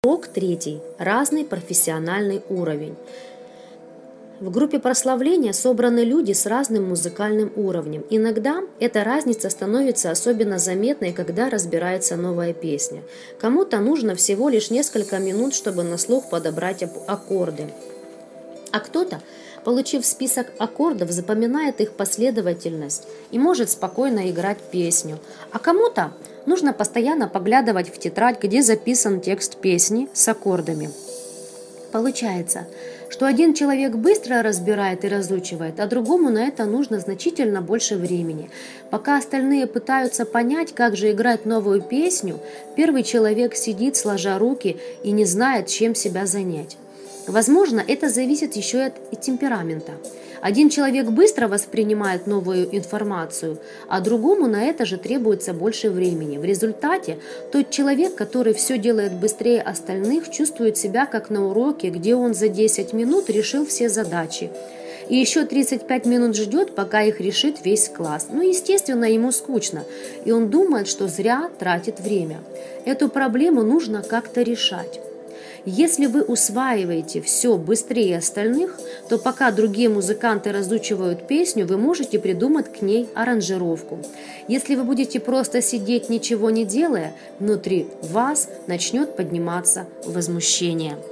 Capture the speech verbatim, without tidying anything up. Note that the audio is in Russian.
Урок третий. Разный профессиональный уровень. В группе прославления собраны люди с разным музыкальным уровнем. Иногда эта разница становится особенно заметной, когда разбирается новая песня. Кому-то нужно всего лишь несколько минут, чтобы на слух подобрать аккорды. А кто-то, получив список аккордов, запоминает их последовательность и может спокойно играть песню. А кому-то нужно постоянно поглядывать в тетрадь, где записан текст песни с аккордами. Получается, что один человек быстро разбирает и разучивает, а другому на это нужно значительно больше времени. Пока остальные пытаются понять, как же играть новую песню, первый человек сидит, сложа руки, и не знает, чем себя занять. Возможно, это зависит еще и от темперамента. Один человек быстро воспринимает новую информацию, а другому на это же требуется больше времени. В результате тот человек, который все делает быстрее остальных, чувствует себя как на уроке, где он за десять минут решил все задачи. И еще тридцать пять минут ждет, пока их решит весь класс. Ну, естественно, ему скучно, и он думает, что зря тратит время. Эту проблему нужно как-то решать. Если вы усваиваете все быстрее остальных, то пока другие музыканты разучивают песню, вы можете придумать к ней аранжировку. Если вы будете просто сидеть, ничего не делая, внутри вас начнет подниматься возмущение.